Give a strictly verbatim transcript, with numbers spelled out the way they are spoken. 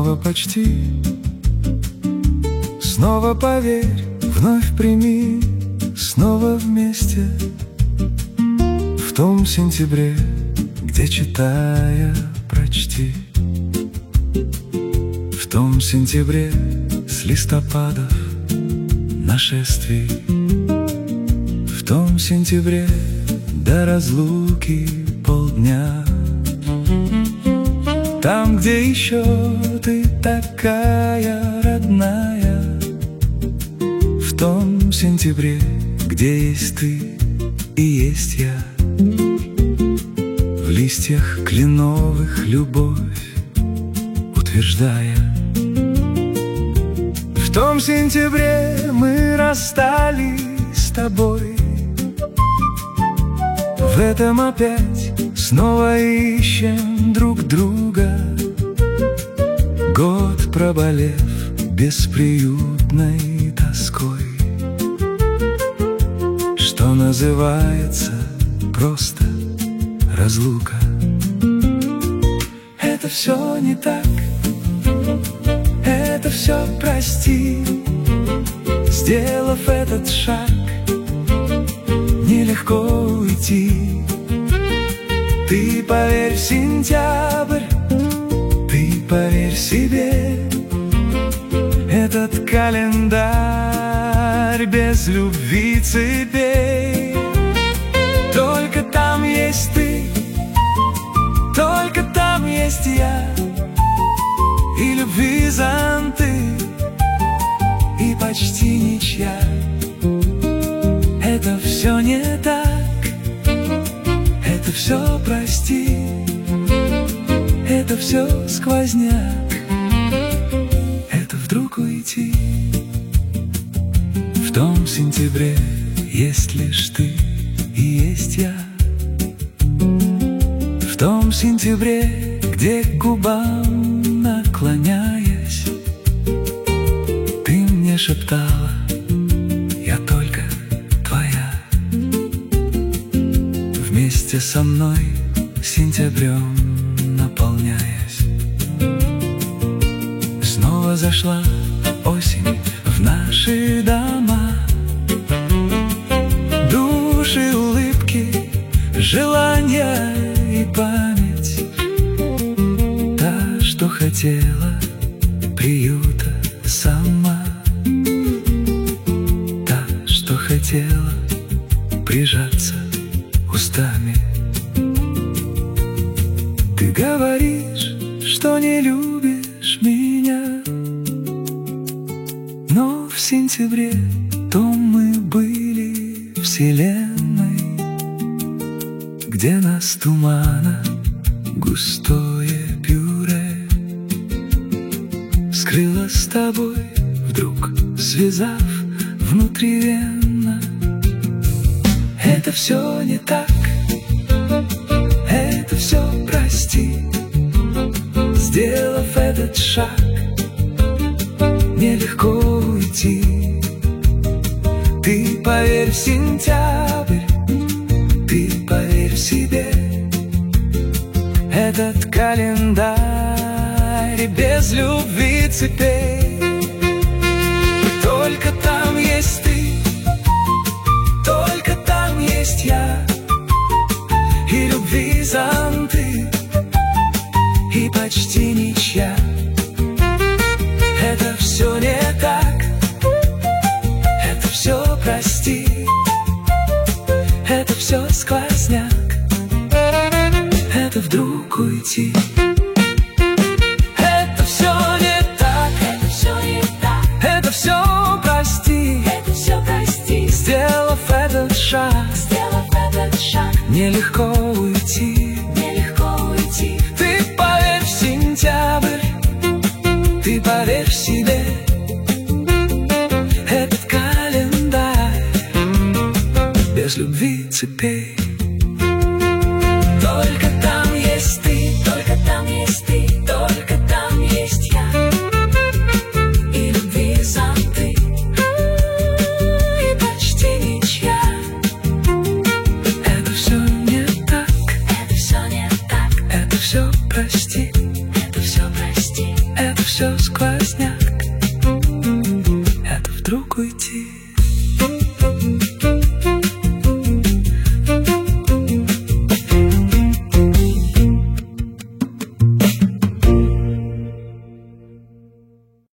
снова почти. Снова поверь, вновь прими, снова вместе. В том сентябре, где, читая, прочти. В том сентябре с листопадов нашествий. В том сентябре до разлуки полдня. Там, где еще ты такая родная. В том сентябре, где есть ты и есть я. В листьях кленовых любовь утверждая. В том сентябре мы расстались с тобой. В этом опять снова ищем друг друга. Год проболев бесприютной тоской, что называется просто разлука. Это все не так, это все прости. Сделав этот шаг, нелегко уйти. Ты поверь в сентябрь, ты поверь себе. Этот календарь без любви цепей. Только там есть ты, только там есть я. И любви зонты, и почти ничья. Это все не так, это все прости, это все сквозняк, это вдруг уйти. В том сентябре есть лишь ты и есть я. В том сентябре, где к губам наклоняясь, ты мне шептала: я только твоя. Вместе со мной сентябрем наполняясь. Снова зашла осень в наши дома. Души, улыбки, желания и память. Та, что хотела приюта сама. Та, что хотела прижаться устами. Ты говоришь, что не любишь меня, но в сентябре то мы были вселенной, где нас тумана густое пюре скрыла с тобой, вдруг связав внутривенно. Это все не так, это все прости. Сделав этот шаг, нелегко уйти. Ты поверь в сентябрь, ты поверь в себе. Этот календарь без любви цепей. Только там есть ты, только там есть я. И любви зонты, и почти ничья. Это все не так, это все прости, это все сквозняк, это вдруг уйти. Это все не так, Это все не так, это все прости. это все прости. Сделав этот шаг, Сделав этот шаг, нелегко уйти. нелегко уйти. Ты поверь в сентябрь, ты поверь в себе. Этот календарь без любви цепей. Только там есть ты, только там есть ты, только там есть я. И любви зонты, и почти ничья. Это все не так, Это все не так, это все прости, это все прости. это все сквозняк.